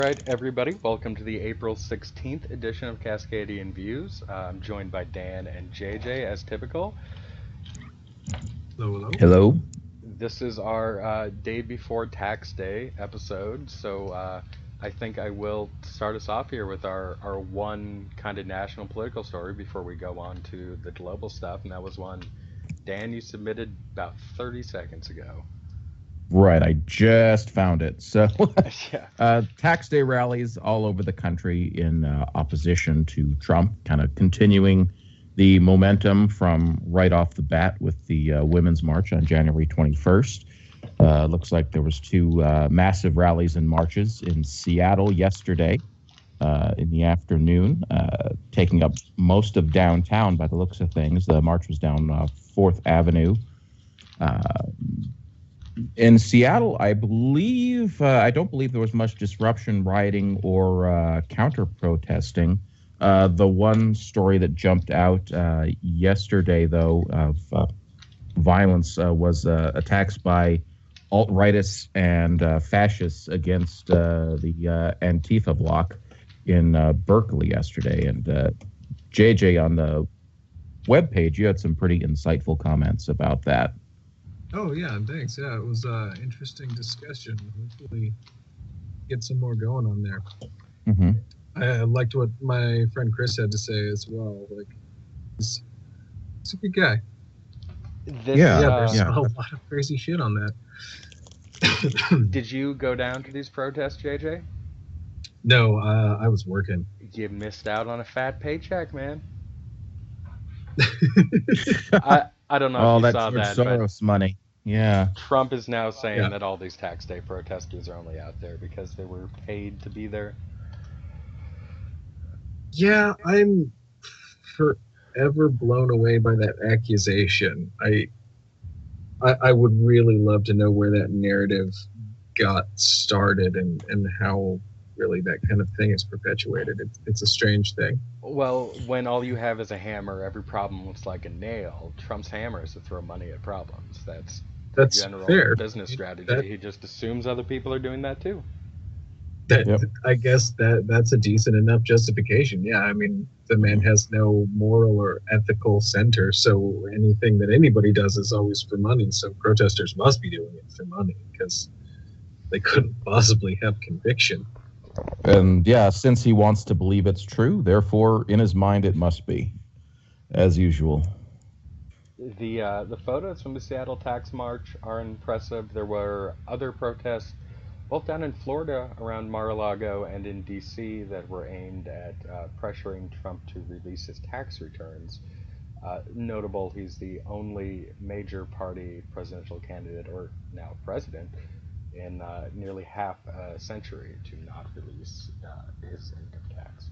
Right, everybody, welcome to the April 16th edition of Cascadian Views. I'm joined by Dan and JJ as typical. Hello, hello. Hello. This is our day before tax day episode, so I think I will start us off here with our one kind of national political story before we go on to the global stuff, and that was one Dan you submitted about 30 seconds ago. Right, I just found it. So, Yeah. tax day rallies all over the country in opposition to Trump, kind of continuing the momentum from right off the bat with the Women's March on January 21st. Looks like there was two massive rallies and marches in Seattle yesterday in the afternoon, taking up most of downtown by the looks of things. The march was down 4th Avenue. In Seattle, I don't believe there was much disruption, rioting, or counter protesting. The one story that jumped out yesterday, though, of violence was attacks by alt-rightists and fascists against the Antifa bloc in Berkeley yesterday. And JJ, on the webpage, you had some pretty insightful comments about that. Oh yeah, thanks. Yeah, it was interesting discussion. Hopefully, get some more going on there. Mm-hmm. I liked what my friend Chris had to say as well. Like, he's a good guy. There's a lot of crazy shit on that. Did you go down to these protests, JJ? No, I was working. You missed out on a fat paycheck, man. I don't know if you saw that. Soros money. Yeah. Trump is now saying that all these tax day protesters are only out there because they were paid to be there. Yeah, I'm forever blown away by that accusation. I would really love to know where that narrative got started and how really that kind of thing is perpetuated. It's a strange thing. Well, when all you have is a hammer, every problem looks like a nail. Trump's hammer is to throw money at problems. That's general fair. Business strategy. He just assumes other people are doing that too. I guess that's a decent enough justification. Yeah, I mean, the man has no moral or ethical center, so anything that anybody does is always for money. So protesters must be doing it for money because they couldn't possibly have conviction. And yeah, since he wants to believe it's true, therefore, in his mind, it must be, as usual. The photos from the Seattle tax march are impressive. There were other protests, both down in Florida around Mar-a-Lago and in D.C. that were aimed at pressuring Trump to release his tax returns. Notable, he's the only major party presidential candidate, or now president, in nearly half a century to not release his income tax.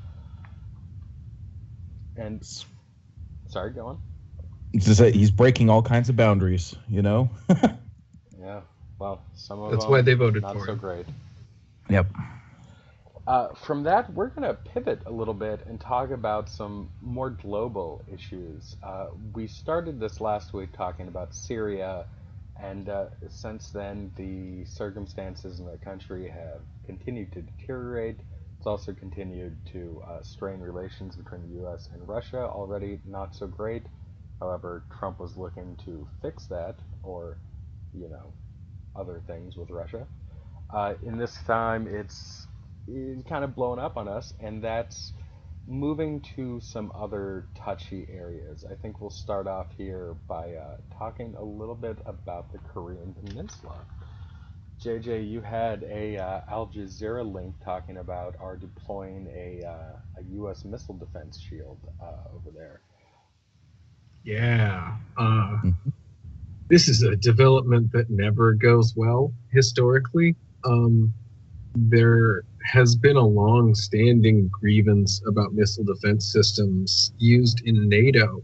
And sorry, go on. He's breaking all kinds of boundaries, you know. Yeah, well, some of that's them why they voted not for so him. great. Yep. From that, we're going to pivot a little bit and talk about some more global issues. We started this last week talking about Syria. And since then, the circumstances in the country have continued to deteriorate. It's also continued to strain relations between the U.S. and Russia, already not so great. However, Trump was looking to fix that, or, other things with Russia. In this time, it's kind of blown up on us, and that's moving to some other touchy areas. I think we'll start off here by talking a little bit about the Korean Peninsula. JJ, you had a Al Jazeera link talking about our deploying a U.S. missile defense shield over there. Yeah. This is a development that never goes well historically. There has been a long-standing grievance about missile defense systems used in NATO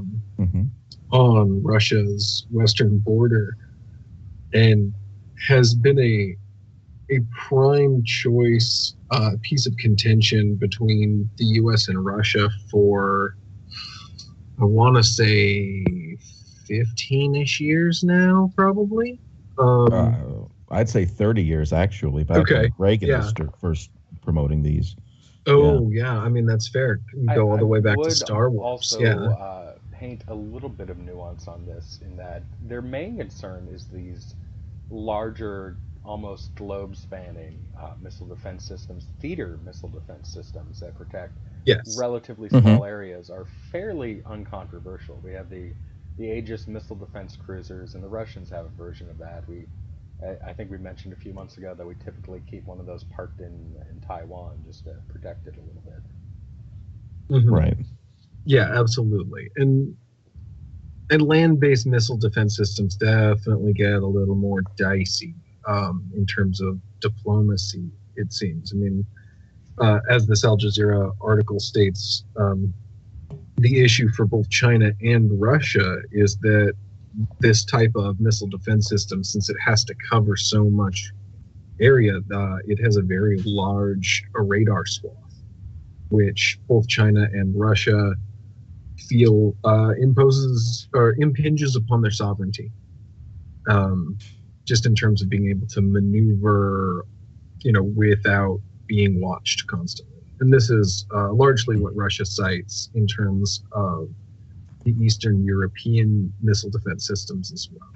on Russia's western border, and has been a prime choice piece of contention between the U.S. and Russia for, I want to say, 15-ish years now, probably. I'd say 30 years actually. Back when Reagan was first promoting these. Oh yeah, I mean that's fair. Go all the way back to Star Wars. Also, paint a little bit of nuance on this in that their main concern is these larger, almost globe-spanning missile defense systems, theater missile defense systems that protect relatively small areas are fairly uncontroversial. We have the Aegis missile defense cruisers, and the Russians have a version of that. I think we mentioned a few months ago that we typically keep one of those parked in Taiwan just to protect it a little bit. Right. Yeah, absolutely. And land-based missile defense systems definitely get a little more dicey in terms of diplomacy, it seems. I mean, as this Al Jazeera article states, the issue for both China and Russia is that this type of missile defense system, since it has to cover so much area, it has a very large radar swath, which both China and Russia feel imposes or impinges upon their sovereignty, just in terms of being able to maneuver, without being watched constantly. And this is largely what Russia cites in terms of the Eastern European missile defense systems as well.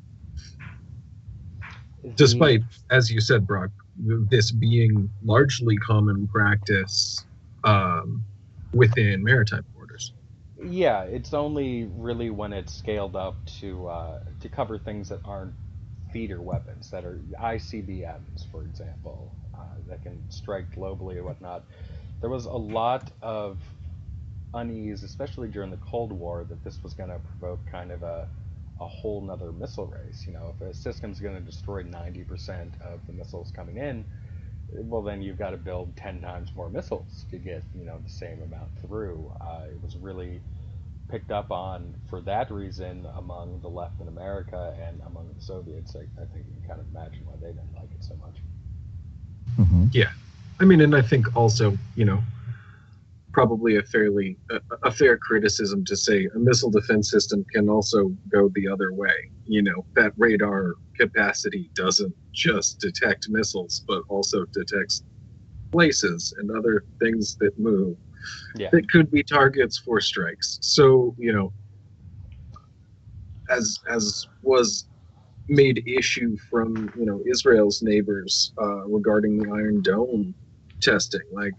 Despite, as you said, Brock, this being largely common practice within maritime borders. Yeah, it's only really when it's scaled up to cover things that aren't theater weapons, that are ICBMs, for example, that can strike globally or whatnot. There was a lot of unease, especially during the Cold War, that this was going to provoke kind of a whole nother missile race. If a system's going to destroy 90% of the missiles coming in, well, then you've got to build 10 times more missiles to get, the same amount through. It was really picked up on for that reason among the left in America and among the Soviets. I think you can kind of imagine why they didn't like it so much. Yeah. I mean, and I think also, probably a fair criticism to say a missile defense system can also go the other way. That radar capacity doesn't just detect missiles, but also detects places and other things that move that could be targets for strikes. So, as was made issue from, Israel's neighbors regarding the Iron Dome testing,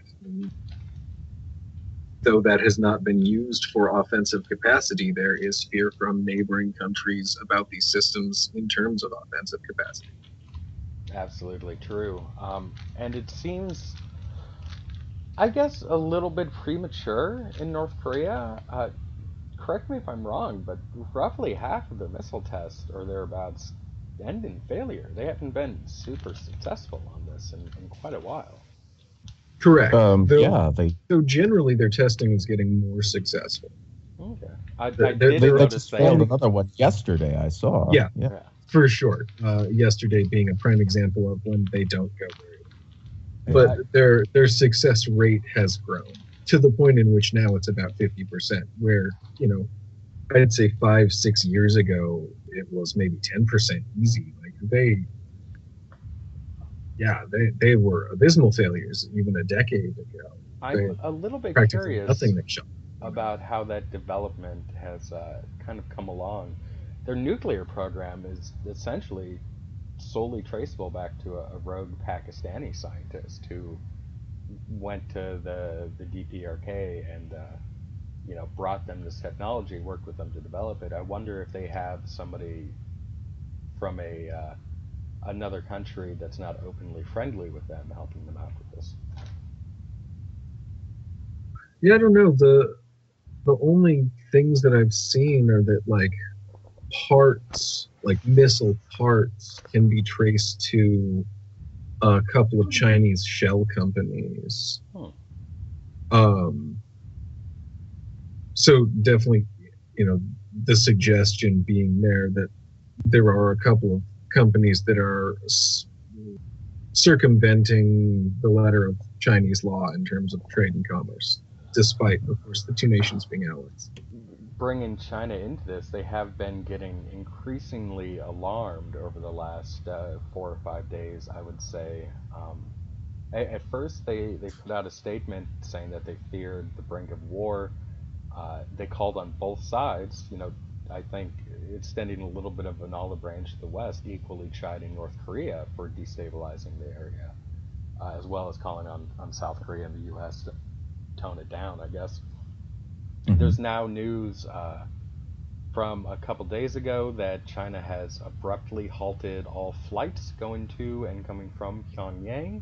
though that has not been used for offensive capacity, there is fear from neighboring countries about these systems in terms of offensive capacity. Absolutely true. And it seems, I guess, a little bit premature in North Korea. Correct me if I'm wrong, but roughly half of the missile tests or thereabouts end in failure. They haven't been super successful on this in quite a while. Correct. So generally their testing is getting more successful. Okay. I did notice they failed another one yesterday, I saw. Yeah. For sure. Yesterday being a prime example of when they don't go very well. But their success rate has grown to the point in which now it's about 50%, where, I'd say 5-6 years ago, it was maybe 10% easy. They were abysmal failures even a decade ago. I'm a little bit curious about how that development has kind of come along. Their nuclear program is essentially solely traceable back to a rogue Pakistani scientist who went to the DPRK and brought them this technology, worked with them to develop it. I wonder if they have somebody from another country that's not openly friendly with them helping them out with this. Yeah, I don't know. The only things that I've seen are that parts, missile parts, can be traced to a couple of Chinese shell companies. So definitely, the suggestion being there that there are a couple of companies that are circumventing the letter of Chinese law in terms of trade and commerce, despite, of course, the two nations being allies. bringing China into this, they have been getting increasingly alarmed over the last 4 or 5 days, I would say. At first, they put out a statement saying that they feared the brink of war. They called on both sides, I think extending a little bit of an olive branch to the West, equally chiding North Korea for destabilizing the area, as well as calling on South Korea and the U.S. to tone it down, I guess. Mm-hmm. There's now news from a couple days ago that China has abruptly halted all flights going to and coming from Pyongyang.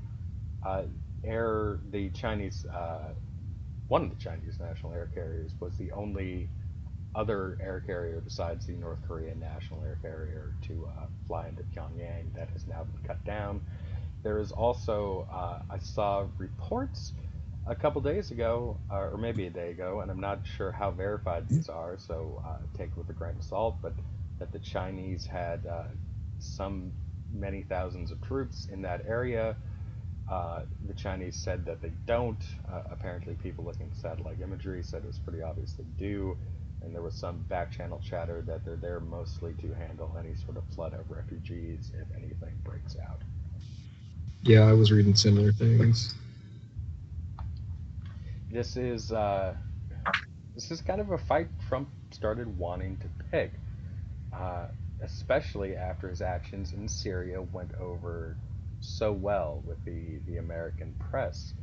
The Chinese, one of the Chinese national air carriers was the only other air carrier besides the North Korean national air carrier to fly into Pyongyang. That has now been cut down. There is also, I saw reports a couple days ago, or maybe a day ago, and I'm not sure how verified these are, so take it with a grain of salt, but that the Chinese had many thousands of troops in that area. The Chinese said that they don't. Apparently, people looking at satellite imagery said it was pretty obvious they do. And there was some back channel chatter that they're there mostly to handle any sort of flood of refugees if anything breaks out. Yeah, I was reading similar things. This is kind of a fight Trump started wanting to pick, especially after his actions in Syria went over so well with the American press.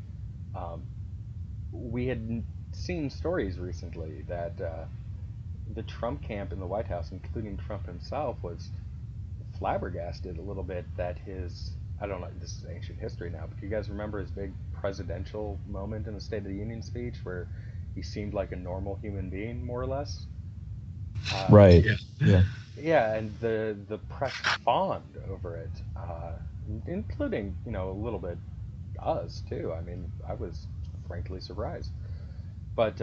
We had seen stories recently that the Trump camp in the White House, including Trump himself, was flabbergasted a little bit that I don't know, this is ancient history now, but do you guys remember his big presidential moment in the State of the Union speech where he seemed like a normal human being, more or less? Right. Yeah. Yeah, and the press fawned over it, including, a little bit us, too. I mean, I was frankly surprised. But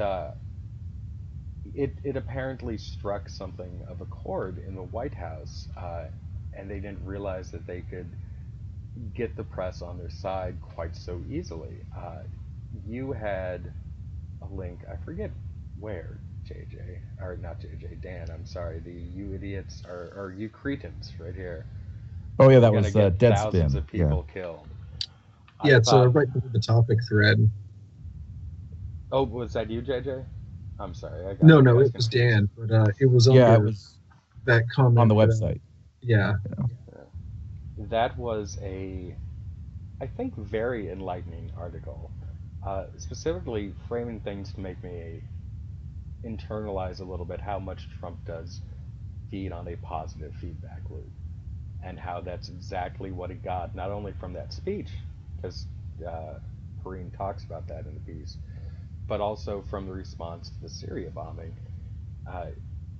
it apparently struck something of a chord in the White House, and they didn't realize that they could get the press on their side quite so easily. You had a link, I forget where, JJ, or not JJ, Dan, I'm sorry, you idiots, or you cretins, right here. Oh yeah, that You're was gonna get Deadspin. thousands of people killed. Yeah, it's right below the topic thread. Oh, was that you, JJ? I'm sorry. I got No, it was confused. Dan, but it was under it was that comment on the website. Yeah. That was I think, very enlightening article, specifically framing things to make me internalize a little bit how much Trump does feed on a positive feedback loop, and how that's exactly what he got, not only from that speech, because Perrine talks about that in the piece, but also from the response to the Syria bombing. Uh,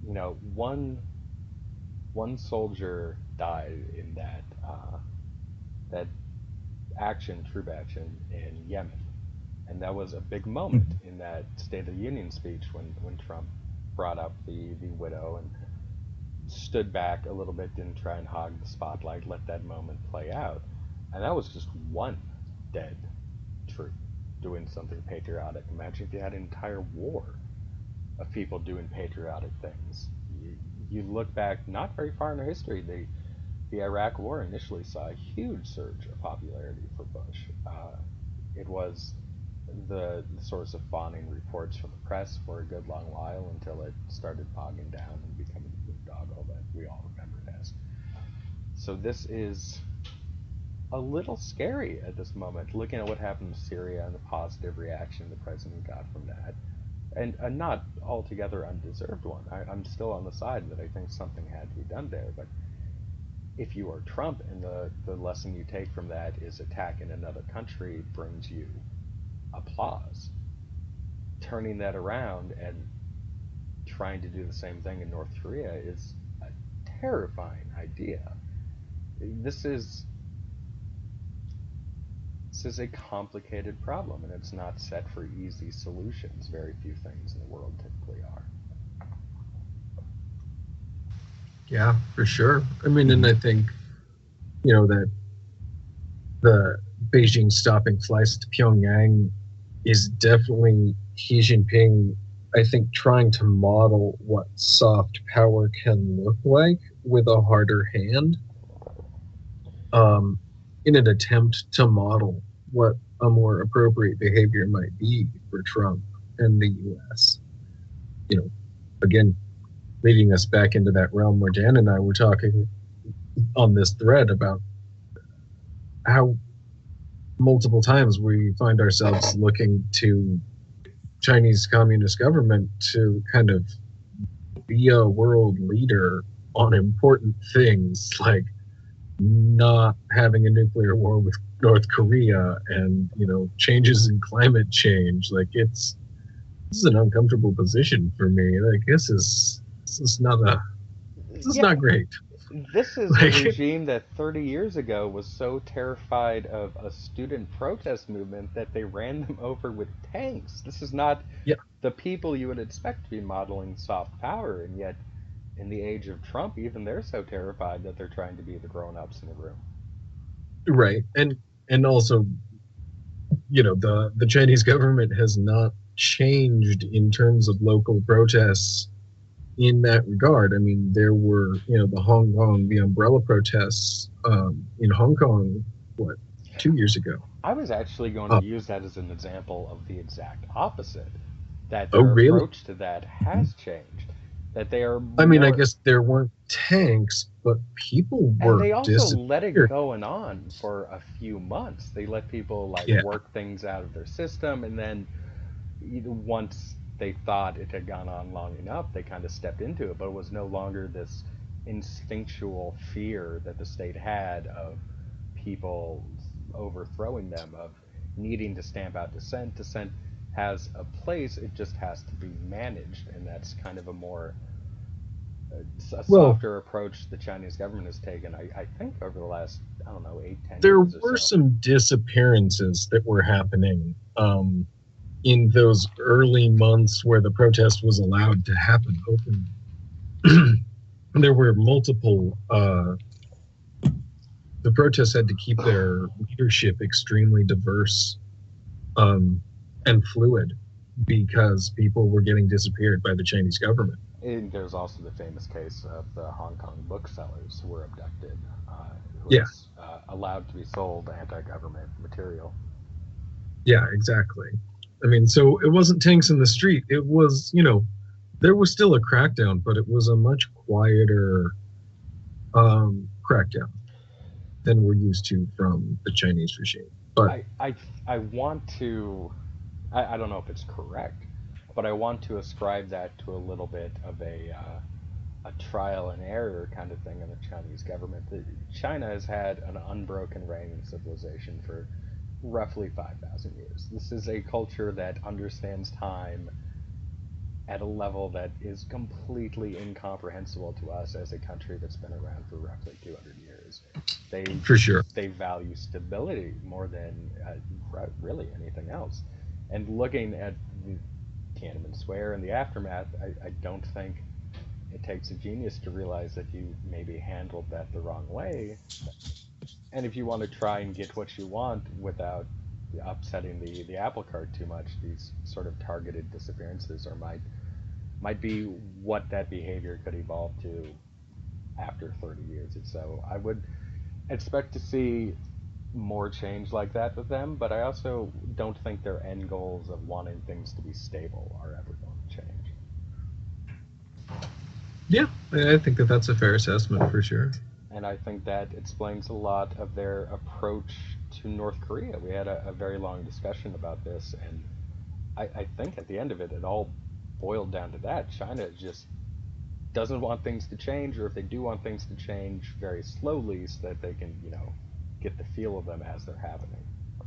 one soldier died in that troop action in Yemen, and that was a big moment in that State of the Union speech when Trump brought up the widow and stood back a little bit, didn't try and hog the spotlight, let that moment play out, and that was just one dead troop doing something patriotic. Imagine if you had an entire war of people doing patriotic things. You look back not very far in our history, the Iraq War initially saw a huge surge of popularity for Bush. It was the source of fawning reports from the press for a good long while until it started bogging down and becoming the boondoggle that we all remember it as. So this is a little scary at this moment, looking at what happened to Syria and the positive reaction the president got from that. And a not altogether undeserved one. I'm still on the side that I think something had to be done there, but if you are Trump and the lesson you take from that is attack in another country brings you applause, turning that around and trying to do the same thing in North Korea is a terrifying idea. This is a complicated problem, and it's not set for easy solutions. Very few things in the world typically are. Yeah, for sure. I mean, and I think, that the Beijing stopping flights to Pyongyang is definitely Xi Jinping I think, trying to model what soft power can look like with a harder hand, um, in an attempt to model what a more appropriate behavior might be for Trump and the U.S. You know, again, leading us back into that realm where Dan and I were talking on this thread about how multiple times we find ourselves looking to Chinese Communist government to kind of be a world leader on important things like not having a nuclear war with North Korea and, you know, changes in climate change. Like, this is an uncomfortable position for me. Like, this is not Yeah, great. this is a regime that 30 years ago was so terrified of a student protest movement that they ran them over with tanks. This is not Yeah, the people you would expect to be modeling soft power, and yet in the age of Trump, even they're so terrified that they're trying to be the grown-ups in the room. right. And also, you know, the Chinese government has not changed in terms of local protests in that regard. I mean, there were, you know, the umbrella protests in Hong Kong, what, 2 years ago? I was actually going to use that as an example of the exact opposite, that Oh, their really? approach to that has changed, that they are I mean, I more, guess there weren't tanks, but people and were they also let it disappeared. going on for a few months. They let people like Yeah, work things out of their system, and then once they thought it had gone on long enough, they kind of stepped into it. But it was no longer this instinctual fear that the state had of people overthrowing them, of needing to stamp out dissent. Dissent has a place, it just has to be managed, and that's kind of a more a well, softer approach the Chinese government has taken. I think over the last, I don't know, 8, 10 there years or were so. some disappearances that were happening in those early months where the protest was allowed to happen openly. There were multiple. The protests had to keep their leadership extremely diverse and fluid because people were getting disappeared by the Chinese government. And there's also the famous case of the Hong Kong booksellers who were abducted, who Yeah, was allowed to be sold anti-government material. yeah, exactly. I mean, so it wasn't tanks in the street. It was, you know, there was still a crackdown, but it was a much quieter crackdown than we're used to from the Chinese regime. But I want to, I don't know if it's correct, but I want to ascribe that to a little bit of a trial and error kind of thing in the Chinese government. China has had an unbroken reign in civilization for roughly 5,000 years. This is a culture that understands time at a level that is completely incomprehensible to us as a country that's been around for roughly 200 years. They for sure. they value stability more than really anything else. And looking at the Tiananmen Square and the aftermath, I don't think it takes a genius to realize that you maybe handled that the wrong way. And if you want to try and get what you want without upsetting the apple cart too much, these sort of targeted disappearances or might be what that behavior could evolve to after 30 years or so. I would expect to see more change like that with them, but I also don't think their end goals of wanting things to be stable are ever going to change. Yeah, I think that that's a fair assessment for sure. And I think that explains a lot of their approach to North Korea. We had a very long discussion about this, and I think at the end of it, it all boiled down to that. China just doesn't want things to change, or if they do want things to change, very slowly so that they can, get the feel of them as they're happening.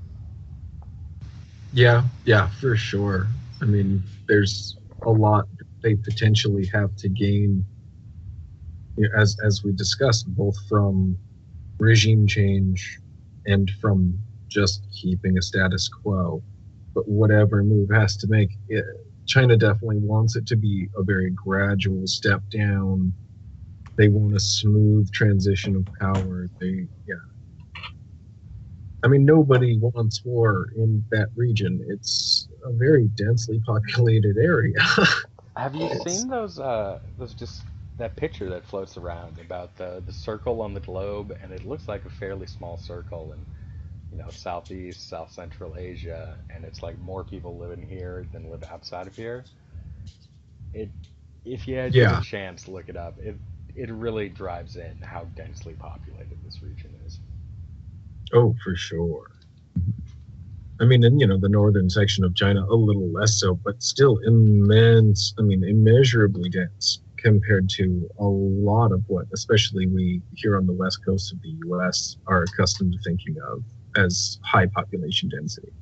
Yeah, for sure. I mean, there's a lot they potentially have to gain, you know, as we discussed, both from regime change and from just keeping a status quo. But whatever move has to make, China definitely wants it to be a very gradual step down. They want a smooth transition of power. Yeah, I mean, nobody wants war in that region. It's a very densely populated area. Have you It's seen those just that picture that floats around about the circle on the globe, and it looks like a fairly small circle in, Southeast, South Central Asia, and it's like more people live in here than live outside of here. It, if you get a yeah. chance, look it up. It really drives in how densely populated this region is. Oh, for sure. I mean, in the northern section of China, a little less so, but still immense. I mean, immeasurably dense compared to a lot of what, especially we here on the west coast of the U.S., are accustomed to thinking of as high population density.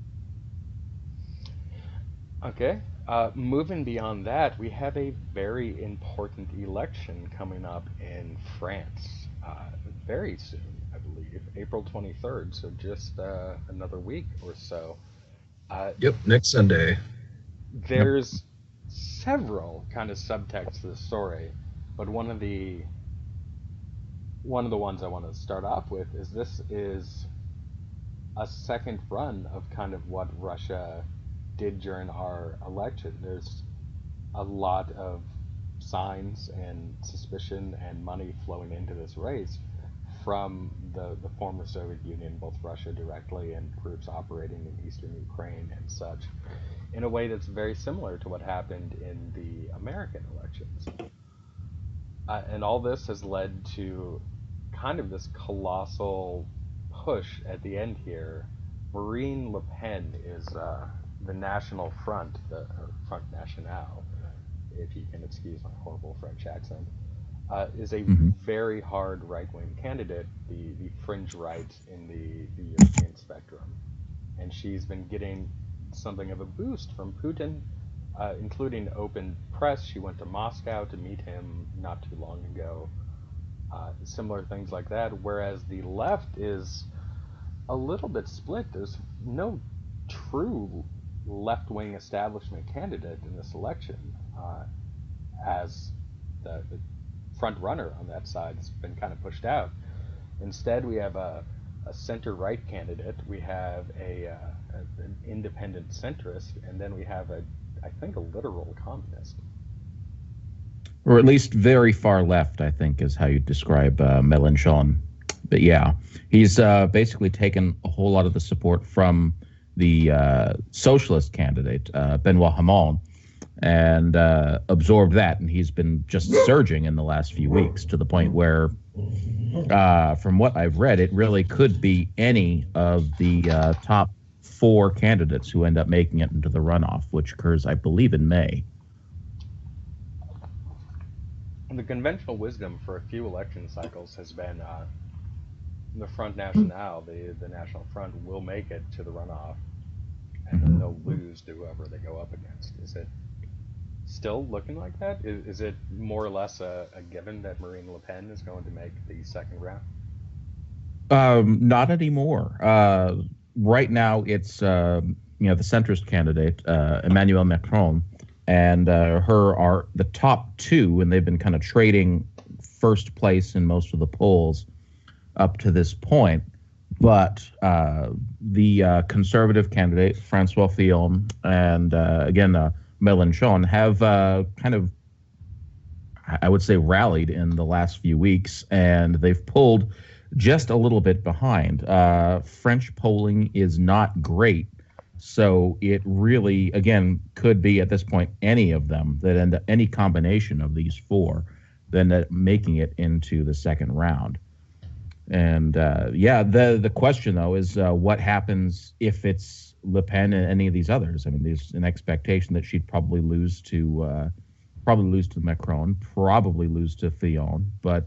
Okay. Moving beyond that, we have a very important election coming up in France very soon, I believe, April 23rd, so just another week or so. Uh, Yep, next Sunday. Yep. there's several kind of subtexts to the story, but one of the ones I want to start off with is this is a second run of kind of what Russia did during our election. There's a lot of signs and suspicion and money flowing into this race from the former Soviet Union, both Russia directly and groups operating in eastern Ukraine and such, in a way that's very similar to what happened in the American elections. And all this has led to kind of this colossal push at the end here. Marine Le Pen is the National Front, the Front National, if you can excuse my horrible French accent, is a Hmm. very hard right wing candidate, the fringe right in the European spectrum. And she's been getting something of a boost from Putin, including open press. She went to Moscow to meet him not too long ago. Similar things like that. Whereas the left is a little bit split. There's no true left wing establishment candidate in this election, as the front runner on that side has been kind of pushed out. Instead, we have a center right candidate, we have an independent centrist, and then we have I think, a literal communist. Or at least very far left, I think, is how you describe Mélenchon. But yeah, he's basically taken a whole lot of the support from the socialist candidate, Benoit Hamon, and absorbed that. And he's been just surging in the last few weeks to the point where, from what I've read, it really could be any of the top four candidates who end up making it into the runoff, which occurs, I believe, in May. The conventional wisdom for a few election cycles has been the Front National, the National Front, will make it to the runoff, and then they'll lose to whoever they go up against. Is it still looking like that? Is it more or less a given that Marine Le Pen is going to make the second round? Not anymore. Right now, it's the centrist candidate, Emmanuel Macron, and her are the top two, and they've been kind of trading first place in most of the polls up to this point. But the conservative candidate, Francois Fillon, and again, Mélenchon, have kind of, I would say, rallied in the last few weeks, and they've pulled just a little bit behind. French polling is not great, so it really, again, could be at this point any of them that end up, any combination of these four, then making it into the second round. And the question though is what happens if it's Le Pen and any of these others? I mean, there's an expectation that she'd probably lose to Macron, probably lose to Fillon, but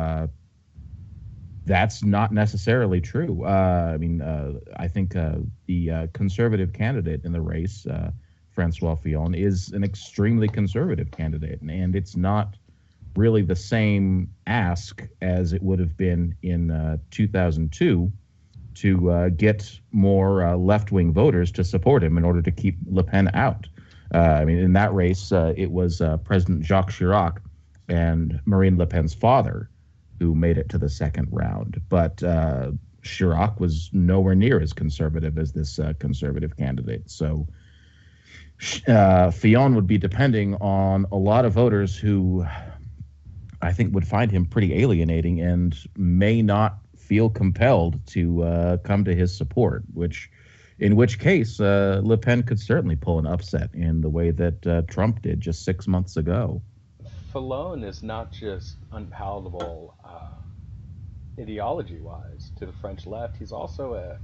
that's not necessarily true. I think the conservative candidate in the race, Francois Fillon, is an extremely conservative candidate, and it's not really the same ask as it would have been in 2002 to get more left-wing voters to support him in order to keep Le Pen out. In that race, it was President Jacques Chirac and Marine Le Pen's father who made it to the second round. But Chirac was nowhere near as conservative as this conservative candidate. So Fillon would be depending on a lot of voters who I think would find him pretty alienating and may not feel compelled to come to his support, in which case Le Pen could certainly pull an upset in the way that Trump did just 6 months ago. Fillon is not just unpalatable ideology-wise to the French left. He's also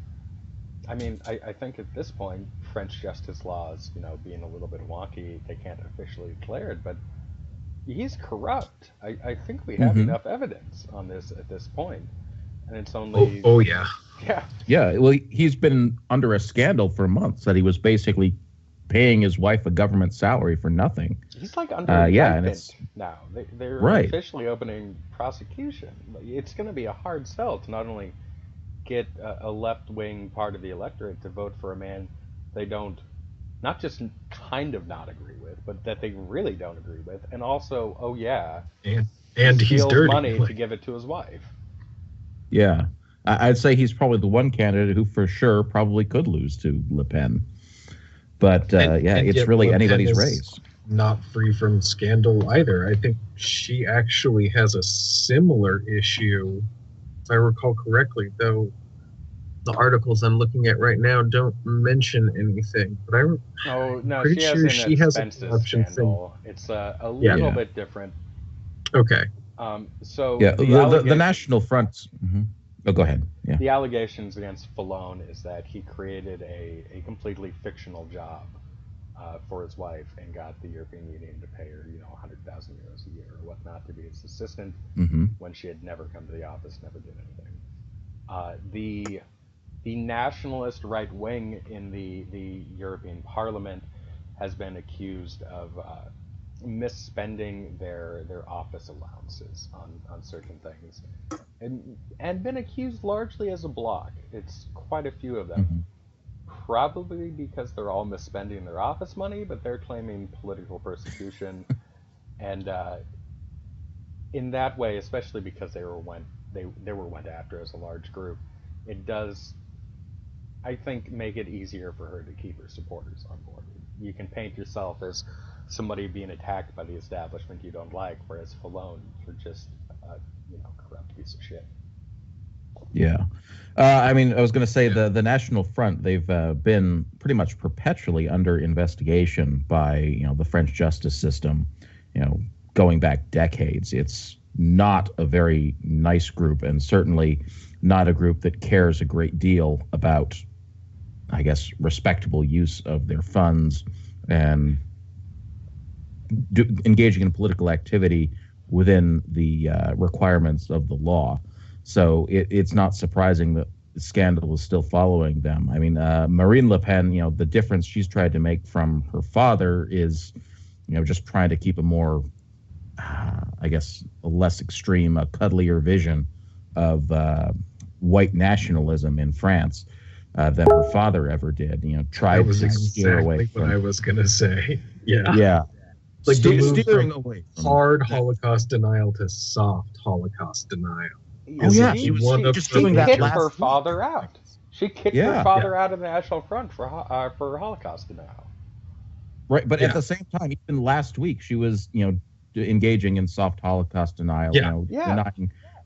I think at this point, French justice laws, being a little bit wonky, they can't officially declare it, but he's corrupt. I think we have enough evidence on this at this point, and it's only. Oh yeah. Yeah. Yeah. Well, he's been under a scandal for months that he was basically paying his wife a government salary for nothing. He's like under indictment now. They're right. officially opening prosecution. It's going to be a hard sell to not only get a left-wing part of the electorate to vote for a man they don't, not just kind of not agree with, but that they really don't agree with, and also, oh yeah, and he's dirty money to give it to his wife. Yeah, I'd say he's probably the one candidate who for sure probably could lose to Le Pen. But it's really anybody's race. Not free from scandal either. I think she actually has a similar issue, if I recall correctly, though the articles I'm looking at right now don't mention anything. But I'm pretty sure she has a corruption scandal. It's a little bit different. Okay. So the National Front. Mm-hmm. Oh, go ahead. Yeah. The allegations against Fillon is that he created a completely fictional job for his wife and got the European Union to pay her, 100,000 euros a year or whatnot to be his assistant when she had never come to the office, never did anything. The nationalist right wing in the European Parliament has been accused of misspending their office allowances on certain things, and been accused largely as a bloc. It's quite a few of them, probably because they're all misspending their office money, but they're claiming political persecution, and in that way, especially because they were went after as a large group, it does, I think, make it easier for her to keep her supporters on board. You can paint yourself as somebody being attacked by the establishment you don't like, whereas Fillon, you're just a corrupt piece of shit. Yeah. I was going to say the National Front, they've been pretty much perpetually under investigation by, the French justice system, going back decades. It's not a very nice group, and certainly not a group that cares a great deal about, I guess, respectable use of their funds and engaging in political activity within the requirements of the law. So it's not surprising that the scandal is still following them. Marine Le Pen, the difference she's tried to make from her father is, just trying to keep a more, I guess, a less extreme, a cuddlier vision of white nationalism in France than her father ever did. Tried to steer away from. What I was going to say. Yeah. Yeah. Like steering away from hard Holocaust denial to soft Holocaust denial. Oh yeah, she was just doing that. She kicked her father out. She kicked her father out of the National Front for Holocaust denial. Right, but at the same time, even last week, she was, engaging in soft Holocaust denial. Denying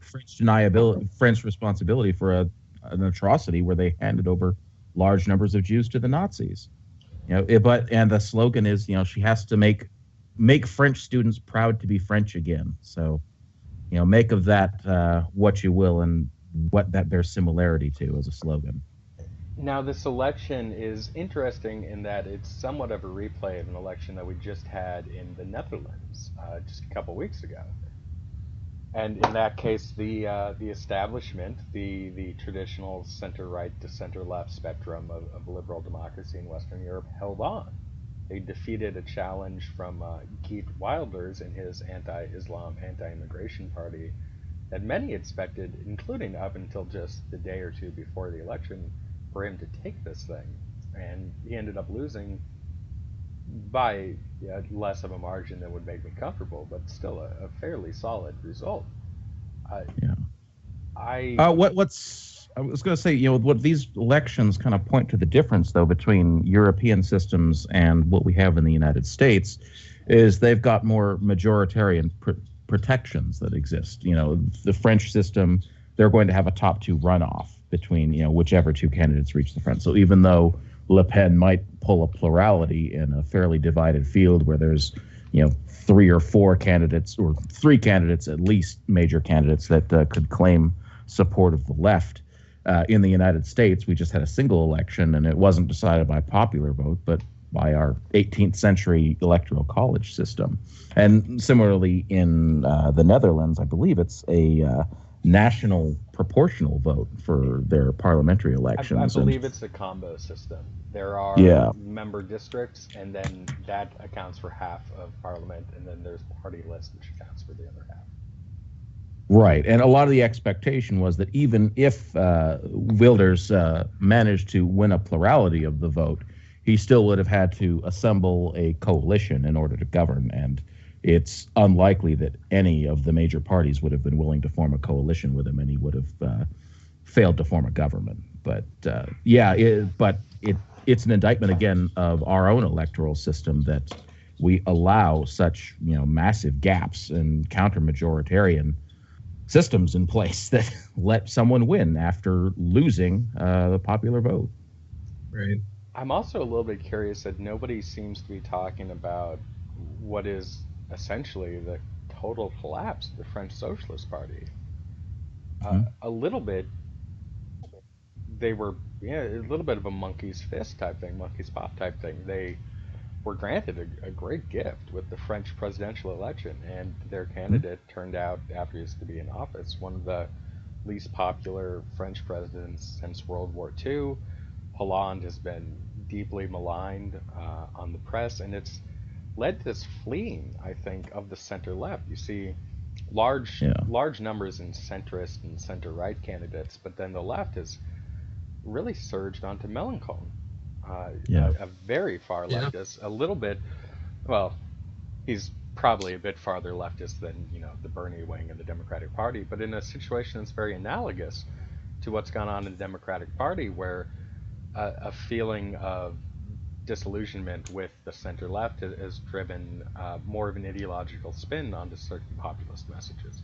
French responsibility for an atrocity where they handed over large numbers of Jews to the Nazis. And the slogan is, she has to make French students proud to be French again. So, make of that what you will, and what that bears similarity to as a slogan. Now, this election is interesting in that it's somewhat of a replay of an election that we just had in the Netherlands just a couple weeks ago. And in that case, the establishment, the traditional center-right to center-left spectrum of liberal democracy in Western Europe held on. They defeated a challenge from Geert Wilders and his anti-Islam, anti-immigration party that many expected, including up until just the day or two before the election, for him to take this thing. And he ended up losing by less of a margin than would make me comfortable, but still a fairly solid result. I was going to say, what these elections kind of point to the difference, though, between European systems and what we have in the United States is they've got more majoritarian protections that exist. The French system, they're going to have a top two runoff between, whichever two candidates reach the front. So even though Le Pen might pull a plurality in a fairly divided field where there's, three or four candidates, or three candidates at least, major candidates that could claim support of the left. In the United States, we just had a single election, and it wasn't decided by popular vote, but by our 18th century electoral college system. And similarly, in the Netherlands, I believe it's a national proportional vote for their parliamentary elections. I believe it's a combo system. There are member districts, and then that accounts for half of parliament, and then there's party list, which accounts for the other half. Right, and a lot of the expectation was that even if Wilders managed to win a plurality of the vote, he still would have had to assemble a coalition in order to govern, and it's unlikely that any of the major parties would have been willing to form a coalition with him, and he would have failed to form a government. But it's an indictment again of our own electoral system that we allow such massive gaps and counter-majoritarian systems in place that let someone win after losing the popular vote. Right. I'm also a little bit curious that nobody seems to be talking about what is essentially the total collapse of the French Socialist Party. A little bit, they were a little bit of a monkey's fist type thing, monkey's paw type thing. They were granted a great gift with the French presidential election, and their candidate turned out, after he used to be in office, one of the least popular French presidents since World War II. Hollande has been deeply maligned on the press, and it's led to this fleeing, I think, of the center-left. You see large numbers in centrist and center-right candidates, but then the left has really surged onto Mélenchon. A very far leftist, a little bit, well, he's probably a bit farther leftist than, the Bernie wing of the Democratic Party, but in a situation that's very analogous to what's gone on in the Democratic Party, where a feeling of disillusionment with the center-left has driven more of an ideological spin onto certain populist messages.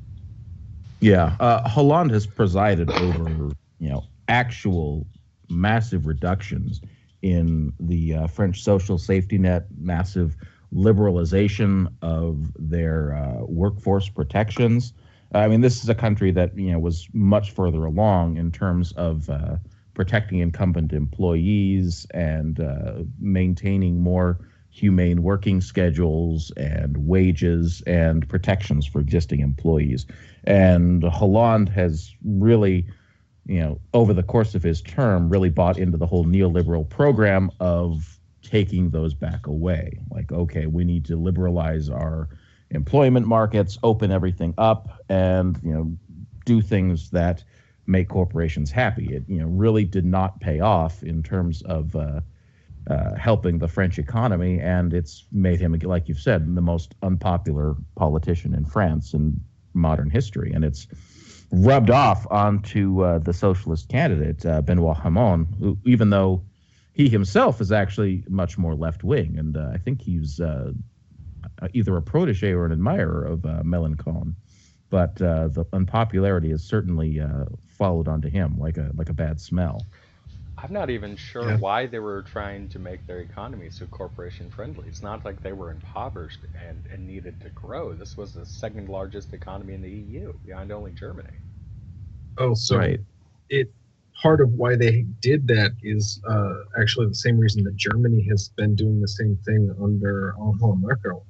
Yeah, Hollande has presided over, actual massive reductions in the French social safety net, massive liberalization of their workforce protections. I mean, this is a country that was much further along in terms of protecting incumbent employees and maintaining more humane working schedules and wages and protections for existing employees. And Hollande has really, over the course of his term, really bought into the whole neoliberal program of taking those back away. Like, okay, we need to liberalize our employment markets, open everything up, and, do things that make corporations happy. It, really did not pay off in terms of helping the French economy, and it's made him, like you've said, the most unpopular politician in France in modern history. And it's rubbed off onto the socialist candidate, Benoit Hamon, who, even though he himself is actually much more left-wing, and I think he's either a protege or an admirer of Mélenchon, but the unpopularity has certainly followed onto him like a bad smell. I'm not even sure why they were trying to make their economy so corporation friendly. It's not like they were impoverished and needed to grow. This was the second largest economy in the EU, behind only Germany. Oh, so right. Part of why they did that is actually the same reason that Germany has been doing the same thing under Angela Merkel.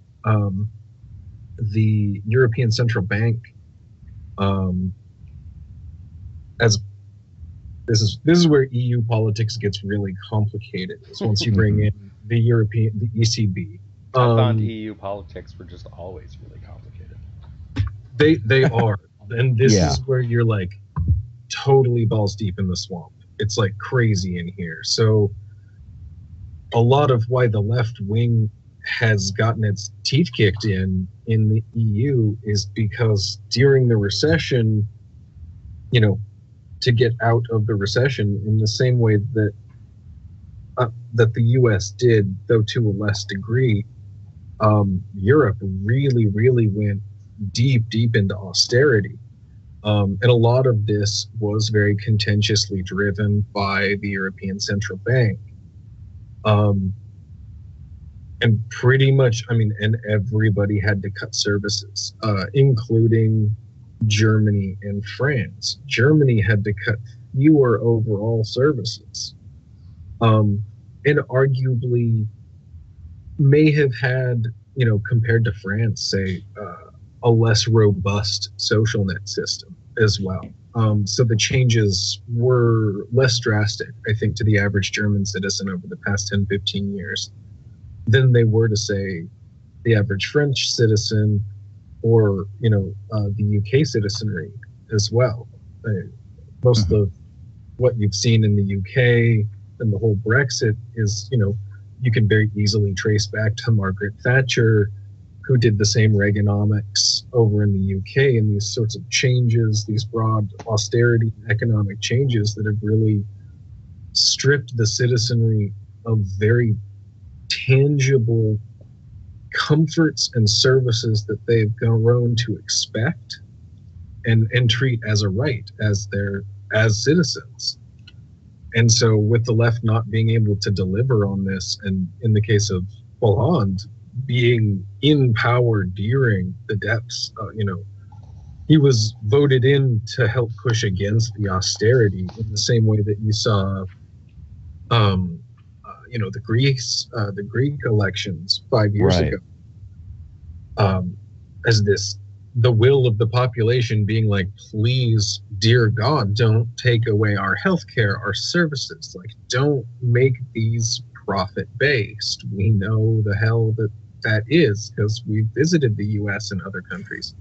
The European Central Bank, this is where EU politics gets really complicated. Is once you bring in the ECB. I thought EU politics were just always really complicated. They are, and this is where you're like totally balls deep in the swamp. It's like crazy in here. So a lot of why the left wing has gotten its teeth kicked in the EU is because during the recession, to get out of the recession in the same way that the U.S. did, though to a less degree. Europe really went deep into austerity. And a lot of this was very contentiously driven by the European Central Bank. And pretty much, and everybody had to cut services, including Germany and France. Germany had to cut fewer overall services. And arguably may have had, compared to France, say, a less robust social net system as well. So the changes were less drastic, I think, to the average German citizen over the past 10, 15 years than they were to, say, the average French citizen or, the UK citizenry as well. Most of what you've seen in the UK and the whole Brexit is, you can very easily trace back to Margaret Thatcher, who did the same Reaganomics over in the UK, and these sorts of changes, these broad austerity economic changes that have really stripped the citizenry of very tangible comforts and services that they've grown to expect and treat as a right as citizens. And so with the left not being able to deliver on this, and in the case of Hollande being in power during the depths, he was voted in to help push against the austerity in the same way that you saw, the Greek elections 5 years ago, as the will of the population being like, please, dear God, don't take away our healthcare, our services. Like, don't make these profit-based. We know the hell that is, because we've visited the U.S. and other countries.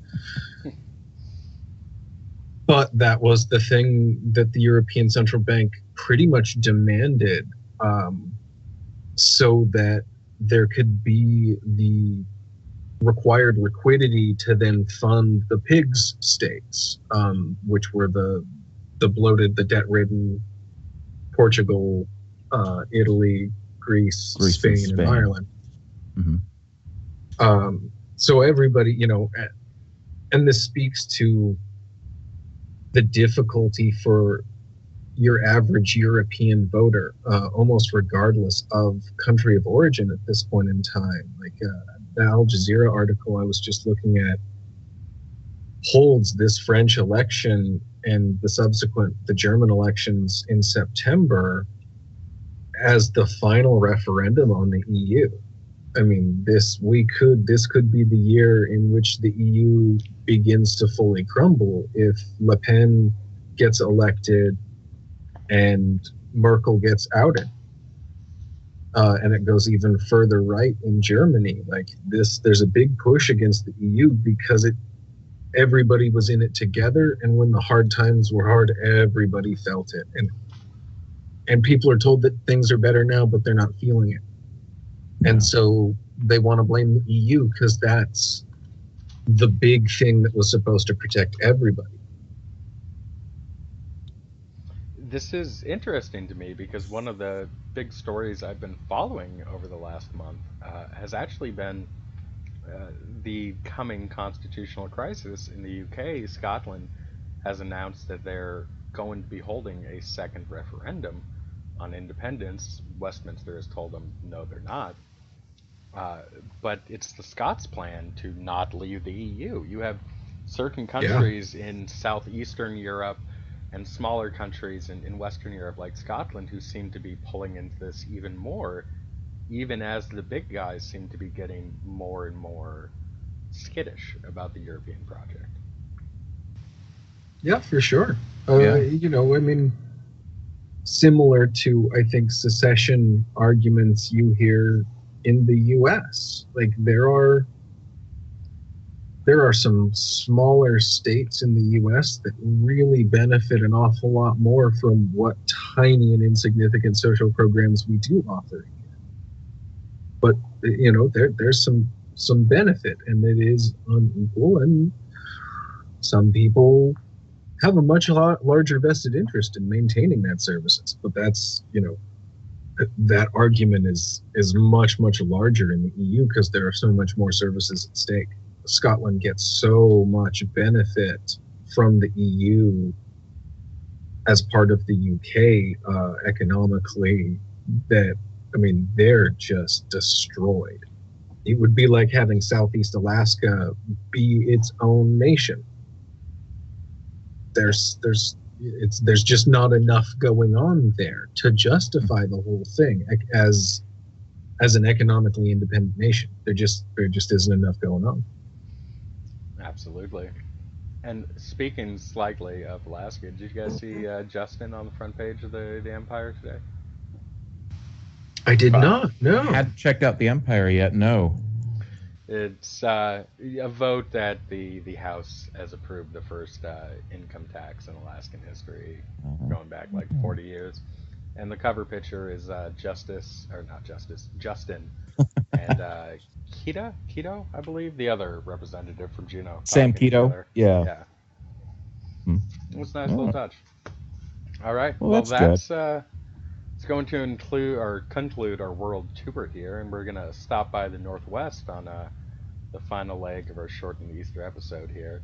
But that was the thing that the European Central Bank pretty much demanded, so that there could be the required liquidity to then fund the PIGS states, which were the bloated, the debt-ridden Portugal, Italy, Greece, Spain, and Ireland. So everybody, and this speaks to the difficulty for your average European voter, almost regardless of country of origin at this point in time. Like the Al Jazeera article I was just looking at holds this French election and the German elections in September as the final referendum on the EU. I mean, this could be the year in which the EU begins to fully crumble if Le Pen gets elected and Merkel gets outed. And it goes even further right in Germany. Like this, there's a big push against the EU because everybody was in it together, and when the hard times were hard, everybody felt it. And people are told that things are better now, but they're not feeling it. And so they want to blame the EU because that's the big thing that was supposed to protect everybody. This is interesting to me because one of the big stories I've been following over the last month has actually been the coming constitutional crisis in the UK. Scotland has announced that they're going to be holding a second referendum on independence. Westminster has told them no, they're not. But it's the Scots' plan to not leave the EU. You have certain countries in southeastern Europe and smaller countries in Western Europe like Scotland who seem to be pulling into this even more, even as the big guys seem to be getting more and more skittish about the European project. Yeah, for sure. Similar to, I think, secession arguments you hear in the U.S. Like there are some smaller states in the U.S. that really benefit an awful lot more from what tiny and insignificant social programs we do offer. But there's some benefit, and it is unequal, and some people have a much larger vested interest in maintaining that services. But that's, that argument is much, much larger in the EU because there are so much more services at stake. Scotland gets so much benefit from the EU as part of the UK economically that, they're just destroyed. It would be like having Southeast Alaska be its own nation. There's just not enough going on there to justify the whole thing as an economically independent nation. There just isn't enough going on. Absolutely. And speaking slightly of Alaska, did you guys see Justin on the front page of the Empire today? I did not. No. Hadn't checked out the Empire yet. No. It's a vote that the House has approved the first income tax in Alaskan history, going back like 40 years. And the cover picture is Justin and Keto, I believe, the other representative from Juneau. Sam Keto? Yeah. It was a nice little touch. All right. Well, that's it's going to conclude our world tour here, and we're going to stop by the Northwest on the final leg of our shortened Easter episode here.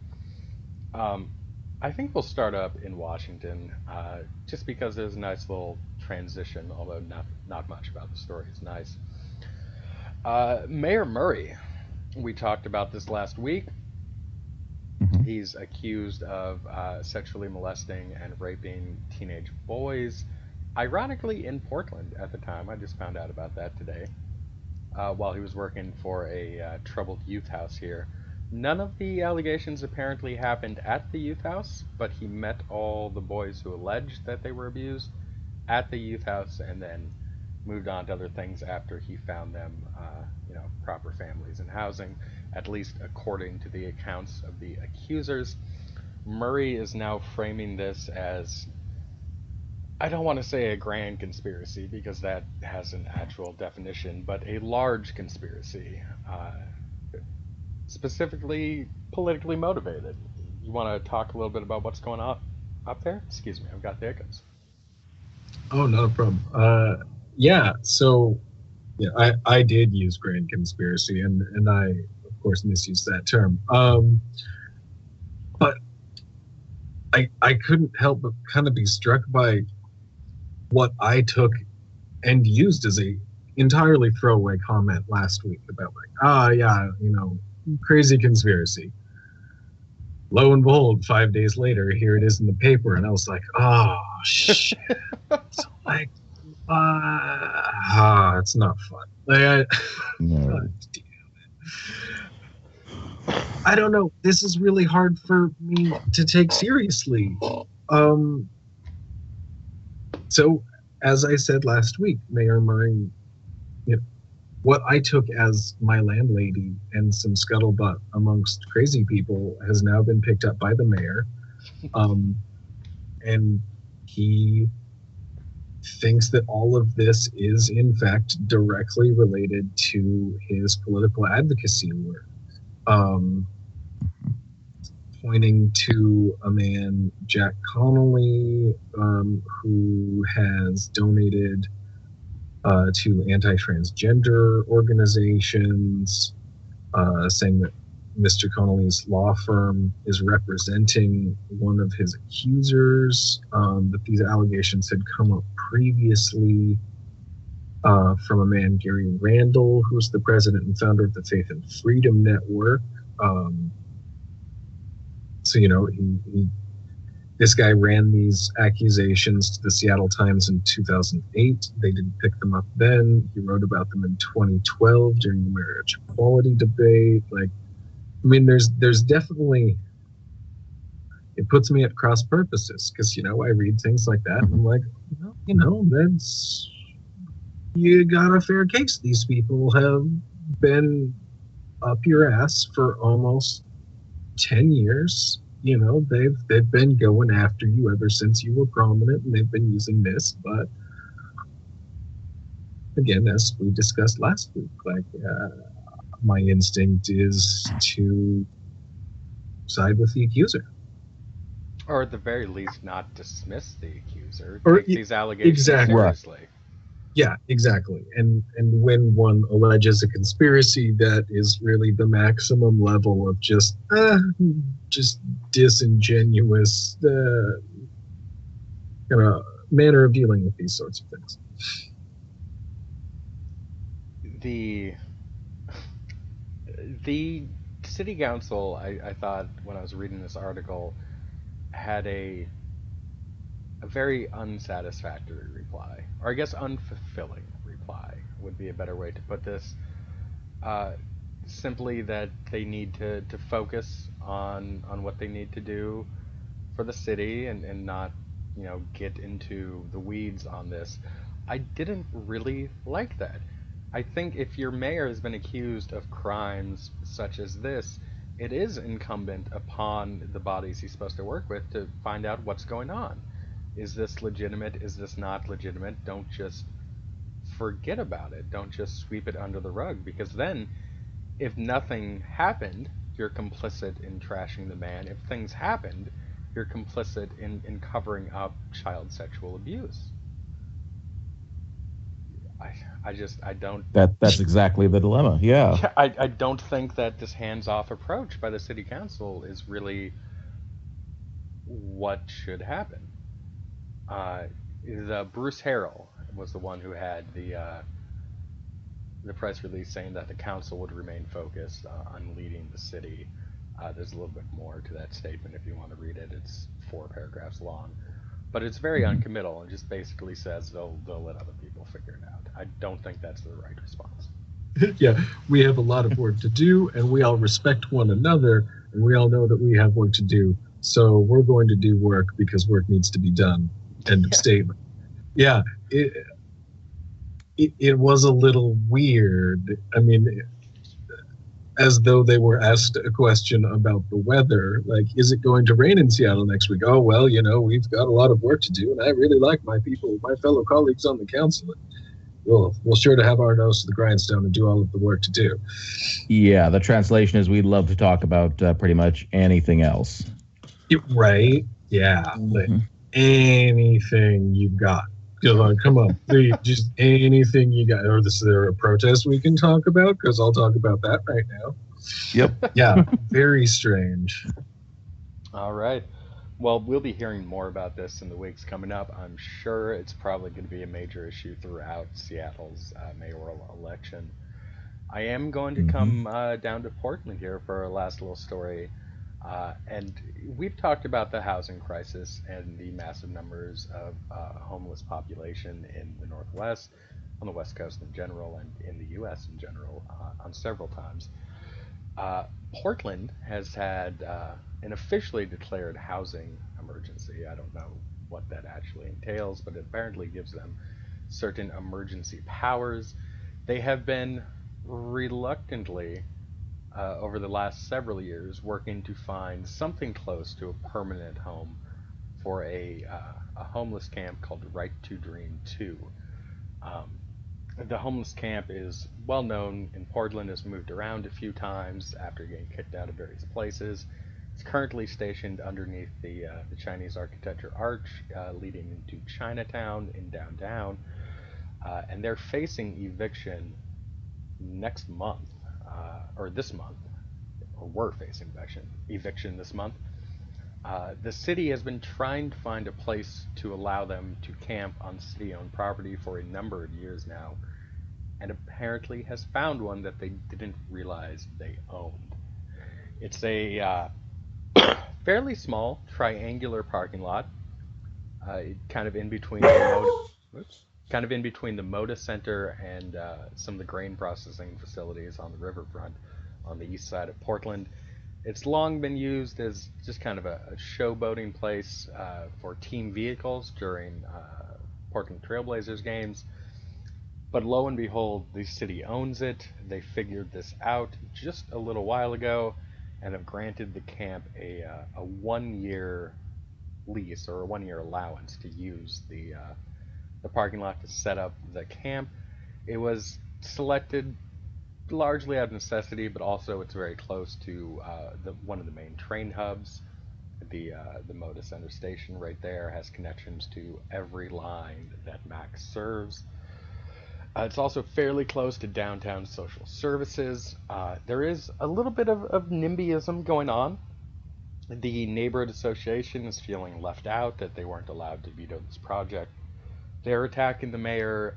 I think we'll start up in Washington, just because there's a nice little transition, although not much about the story is nice. Mayor Murray, we talked about this last week. He's accused of sexually molesting and raping teenage boys, ironically in Portland at the time. I just found out about that today, while he was working for a troubled youth house here. None of the allegations apparently happened at the youth house, but he met all the boys who alleged that they were abused at the youth house and then moved on to other things after he found them, proper families and housing, at least according to the accounts of the accusers. Murray is now framing this as, I don't want to say a grand conspiracy because that has an actual definition, but a large conspiracy, specifically politically motivated. You want to talk a little bit about what's going on up there? Excuse me, I've got the hiccups. Oh, not a problem. So I did use grand conspiracy, and I, of course, misused that term. But I couldn't help but kind of be struck by what I took and used as a entirely throwaway comment last week about crazy conspiracy. Lo and behold, 5 days later, here it is in the paper, and I was like, oh shit. So like, it's not fun. Like, No. I don't know. This is really hard for me to take seriously. So, as I said last week, Mayor Murray, what I took as my landlady and some scuttlebutt amongst crazy people has now been picked up by the mayor. And he thinks that all of this is, in fact, directly related to his political advocacy work. Pointing to a man, Jack Connolly, who has donated to anti-transgender organizations, saying that Mr. Connolly's law firm is representing one of his accusers, that these allegations had come up previously from a man, Gary Randall, who's the president and founder of the Faith and Freedom Network. This guy ran these accusations to the Seattle Times in 2008. They didn't pick them up then. He wrote about them in 2012 during the marriage equality debate. There's definitely, it puts me at cross purposes because, I read things like that and I'm like, that's, you got a fair case. These people have been up your ass for almost 10 years. They've been going after you ever since you were prominent, and they've been using this. But again, as we discussed last week, my instinct is to side with the accuser. Or at the very least, not dismiss the accuser. Or Take these allegations exactly. Right. seriously. Yeah, exactly. And when one alleges a conspiracy, that is really the maximum level of just disingenuous kind of manner of dealing with these sorts of things. The the city council, I thought when I was reading this article, had a very unsatisfactory reply, or I guess unfulfilling reply would be a better way to put this. Uh, Simply that they need to focus on what they need to do for the city and not, get into the weeds on this. I didn't really like that. I think if your mayor has been accused of crimes such as this, it is incumbent upon the bodies he's supposed to work with to find out what's going on. Is this legitimate? Is this not legitimate? Don't just forget about it. Don't just sweep it under the rug, because then if nothing happened, you're complicit in trashing the man. If things happened, you're complicit in covering up child sexual abuse. I, I don't. That's exactly the dilemma. Yeah. Yeah, I don't think that this hands-off approach by the city council is really what should happen. Uh, the Bruce Harrell was the one who had the press release saying that the council would remain focused on leading the city. There's a little bit more to that statement if you want to read it. It's 4 paragraphs long, but it's very Mhm. uncommittal and just basically says they'll let other people figure it out. I don't think that's the right response. Yeah, we have a lot of work to do, and we all respect one another, and we all know that we have work to do. So we're going to do work because work needs to be done. End of statement. Yeah, it was a little weird. I mean, as though they were asked a question about the weather, like, is it going to rain in Seattle next week? Oh, well, we've got a lot of work to do, and I really like my people, my fellow colleagues on the council. We'll sure to have our nose to the grindstone and do all of the work to do. Yeah, the translation is we'd love to talk about pretty much anything else. Right? Yeah. Mhm. Anything you got. Come on. Just anything you got. Or is there a protest we can talk about? Because I'll talk about that right now. Yep. Yeah, very strange. All right. Well, we'll be hearing more about this in the weeks coming up. I'm sure it's probably going to be a major issue throughout Seattle's mayoral election. I am going to Mhm. come down to Portland here for our last little story. And we've talked about the housing crisis and the massive numbers of homeless population in the Northwest, on the West Coast in general, and in the U.S. in general on several times. Uh, Portland has had an officially declared housing emergency. I don't know what that actually entails, but it apparently gives them certain emergency powers. They have been reluctantly, over the last several years, working to find something close to a permanent home for a homeless camp called Right to Dream 2. Um, the homeless camp is well known in Portland, has moved around a few times after getting kicked out of various places. It's currently stationed underneath the Chinese Architecture Arch leading into Chinatown in downtown, and they're facing eviction next month, or this month, or were facing eviction this month. The city has been trying to find a place to allow them to camp on city-owned property for a number of years now, and apparently has found one that they didn't realize they owned. It's a fairly small triangular parking lot, kind of in between the kind of in between the Moda Center and some of the grain processing facilities on the riverfront on the east side of Portland. It's long been used as just kind of a showboating place for team vehicles during Portland Trailblazers games. But lo and behold, the city owns it. They figured this out just a little while ago and have granted the camp a 1 year lease or a 1 year allowance to use the parking lot to set up the camp. It was selected largely out of necessity, but also it's very close to one of the main train hubs The Moda Center station right there has connections to every line that Max serves. It's also fairly close to downtown social services. There is a little bit of NIMBYism going on. The neighborhood association is feeling left out, that they weren't allowed to veto this project. They're attacking the mayor,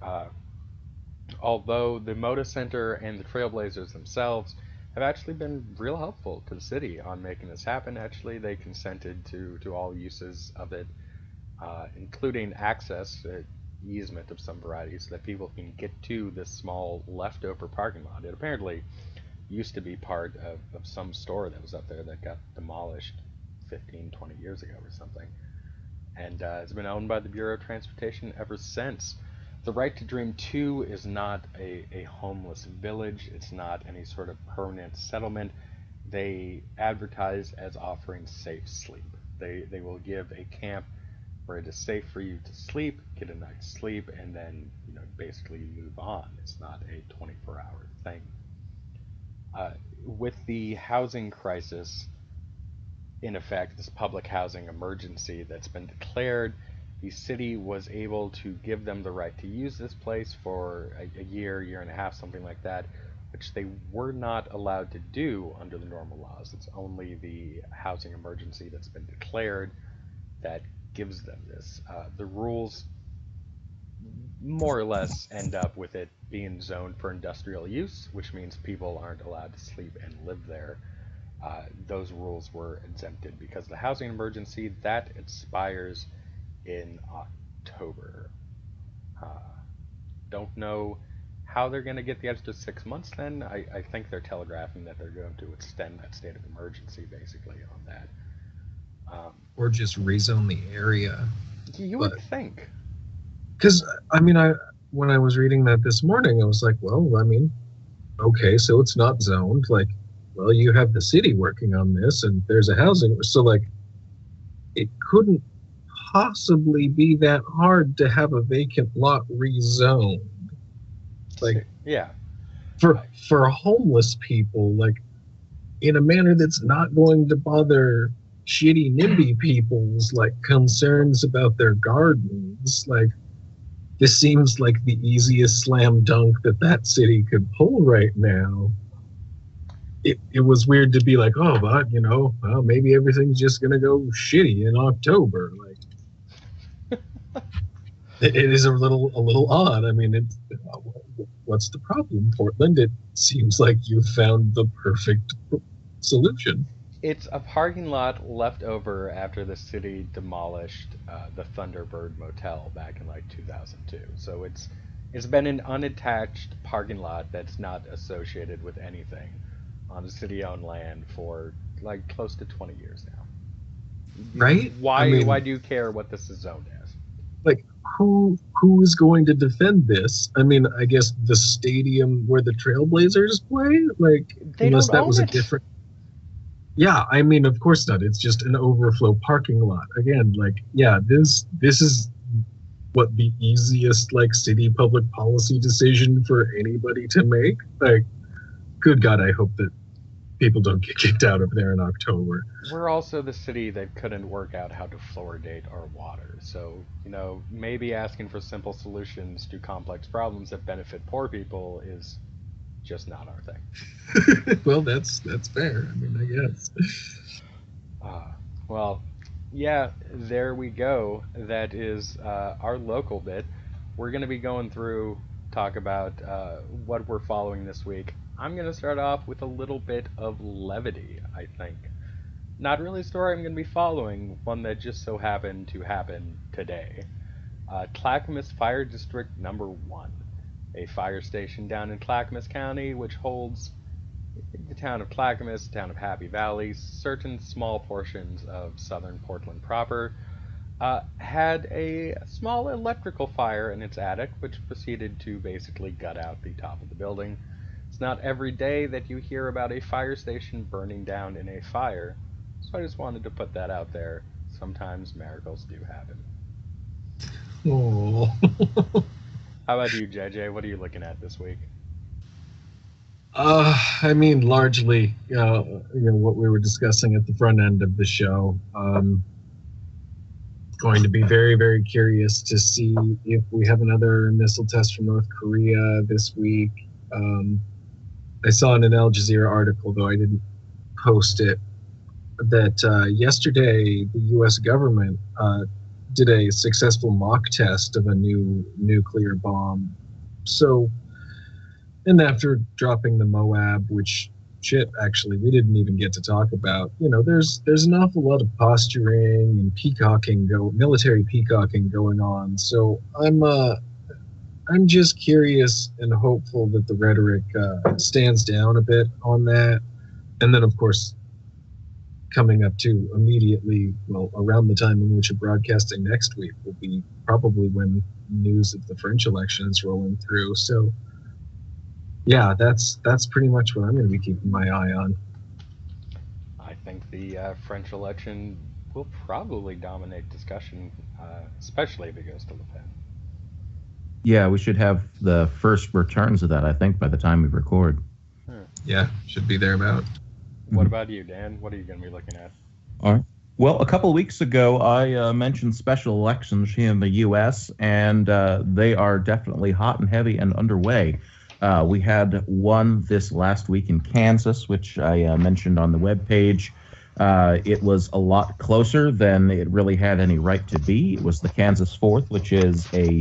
although the Moda Center and the Trailblazers themselves have actually been real helpful to the city on making this happen. Actually, they consented to all uses of it, including access, easement of some variety, so that people can get to this small leftover parking lot. It apparently used to be part of some store that was up there that got demolished 15, 20 years ago or something. And it's been owned by the Bureau of Transportation ever since. The Right to Dream 2 is not a homeless village. It's not any sort of permanent settlement. They advertise as offering safe sleep. They will give a camp where it is safe for you to sleep, get a night's sleep, and then basically move on. It's not a 24-hour thing. Uh, with the housing crisis in effect, this public housing emergency that's been declared, the city was able to give them the right to use this place for a year, year and a half, something like that, which they were not allowed to do under the normal laws. It's only the housing emergency that's been declared that gives them this. The rules more or less end up with it being zoned for industrial use, which means people aren't allowed to sleep and live there. Those rules were exempted because the housing emergency that expires in October. Uh, don't know how they're going to get the extra 6 months then. I think they're telegraphing that they're going to extend that state of emergency basically on that. Or just rezone the area. You would think. Because, I mean, when I was reading that this morning, I was like, well, I mean, okay, so it's not zoned. Like, well, you have the city working on this, and there's a housing. So, like, it couldn't possibly be that hard to have a vacant lot rezoned. Like, yeah, for homeless people, like, in a manner that's not going to bother shitty NIMBY people's like concerns about their gardens. Like, this seems like the easiest slam dunk that city could pull right now. It was weird to be like, oh, but well, maybe everything's just gonna go shitty in October. Like, it is a little odd. I mean, what's the problem, Portland? It seems like you found the perfect solution. It's a parking lot left over after the city demolished the Thunderbird Motel back in like 2002. So it's been an unattached parking lot that's not associated with anything on the city-owned land for like close to 20 years now. Right? Why do you care what this is zoned as? Like, who is going to defend this? I mean, I guess the stadium where the Trailblazers play, like, unless that was a different. Yeah, I mean, of course not. It's just an overflow parking lot. Again, like, yeah, this is what the easiest like city public policy decision for anybody to make. Like, good God, I hope that people don't get kicked out of there in October. We're also the city that couldn't work out how to fluoridate our water. So, maybe asking for simple solutions to complex problems that benefit poor people is just not our thing. Well, that's fair. I mean, I guess. Well, yeah, there we go. That is our local bit. We're going to be going through, talk about what we're following this week. I'm going to start off with a little bit of levity, I think. Not really a story I'm going to be following, one that just so happened to happen today. Clackamas Fire District Number 1, a fire station down in Clackamas County, which holds the town of Clackamas, the town of Happy Valley, certain small portions of southern Portland proper, had a small electrical fire in its attic, which proceeded to basically gut out the top of the building. It's not every day that you hear about a fire station burning down in a fire, so I just wanted to put that out there. Sometimes miracles do happen. Oh. How about you, JJ? What are you looking at this week? I mean, largely, what we were discussing at the front end of the show. Going to be very, very curious to see if we have another missile test from North Korea this week. I saw in an Al Jazeera article, though I didn't post it, that yesterday the U.S. government did a successful mock test of a new nuclear bomb. So, and after dropping the Moab, which actually we didn't even get to talk about. There's an awful lot of posturing and military peacocking going on. So I'm just curious and hopeful that the rhetoric stands down a bit on that. And then, of course, coming up to immediately, well, around the time in which we're broadcasting next week will be probably when news of the French election is rolling through. So, yeah, that's pretty much what I'm going to be keeping my eye on. I think the French election will probably dominate discussion, especially if it goes to Le Pen. Yeah, we should have the first returns of that, I think, by the time we record. Yeah, should be thereabout. What about you, Dan? What are you going to be looking at? All right. Well, a couple of weeks ago, I mentioned special elections here in the U.S., and they are definitely hot and heavy and underway. We had one this last week in Kansas, which I mentioned on the webpage. It was a lot closer than it really had any right to be. It was the Kansas 4th, which is a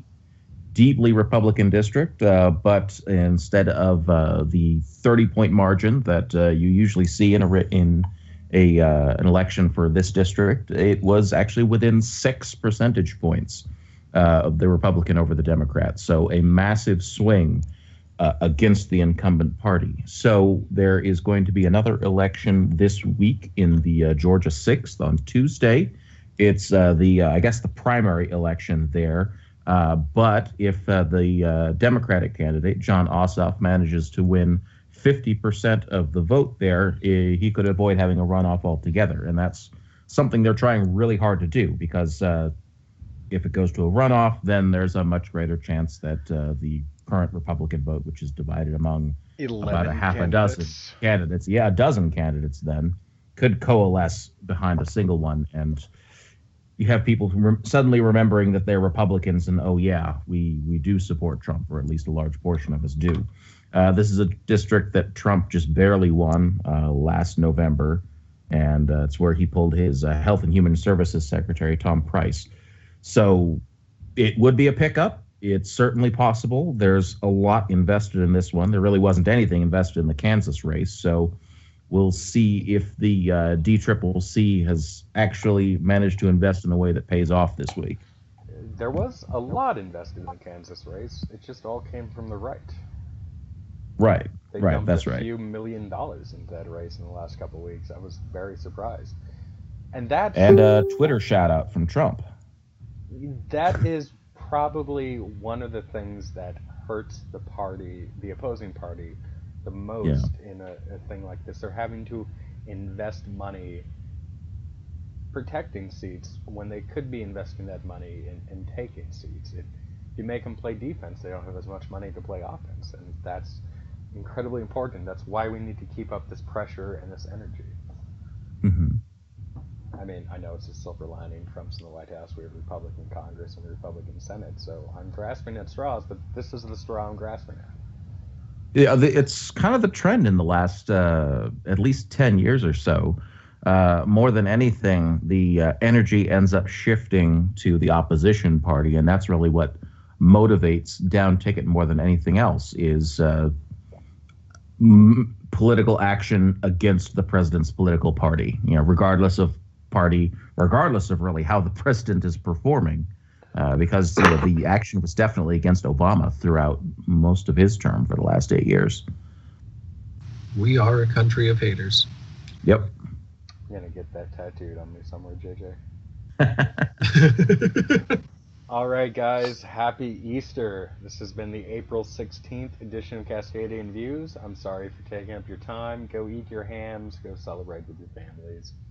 deeply Republican district, but instead of the 30-point margin that you usually see in an election for this district, it was actually within 6 percentage points of the Republican over the Democrat. So a massive swing against the incumbent party. So there is going to be another election this week in the Georgia 6th on Tuesday. It's I guess the primary election there. But if the Democratic candidate, Jon Ossoff, manages to win 50% of the vote there, he could avoid having a runoff altogether. And that's something they're trying really hard to do, because if it goes to a runoff, then there's a much greater chance that the current Republican vote, which is divided among about a half a dozen candidates, a dozen candidates then, could coalesce behind a single one. And you have people suddenly remembering that they're Republicans and, oh, yeah, we do support Trump, or at least a large portion of us do. This is a district that Trump just barely won last November, and it's where he pulled his Health and Human Services Secretary, Tom Price. So it would be a pickup. It's certainly possible. There's a lot invested in this one. There really wasn't anything invested in the Kansas race, so we'll see if the DCCC has actually managed to invest in a way that pays off this week. There was a lot invested in the Kansas race. It just all came from the right. Right, they right, that's right. They dumped a few $1 million into that race in the last couple of weeks. I was very surprised. And a Twitter shout out from Trump. That is probably one of the things that hurts the opposing party, the most in a thing like this. They're having to invest money protecting seats when they could be investing that money in taking seats. If you make them play defense, they don't have as much money to play offense, and that's incredibly important. That's why we need to keep up this pressure and this energy. Mm-hmm. I mean, I know it's a silver lining. Trump's in the White House. We have Republican Congress and Republican Senate, so I'm grasping at straws, but this is the straw I'm grasping at. Yeah, it's kind of the trend in the last at least 10 years or so. More than anything, the energy ends up shifting to the opposition party, and that's really what motivates down ticket more than anything else, is political action against the president's political party, regardless of really how the president is performing, because the action was definitely against Obama throughout most of his term for the last 8 years. We are a country of haters. Yep. You're going to get that tattooed on me somewhere, JJ. All right, guys. Happy Easter. This has been the April 16th edition of Cascadian Views. I'm sorry for taking up your time. Go eat your hams. Go celebrate with your families.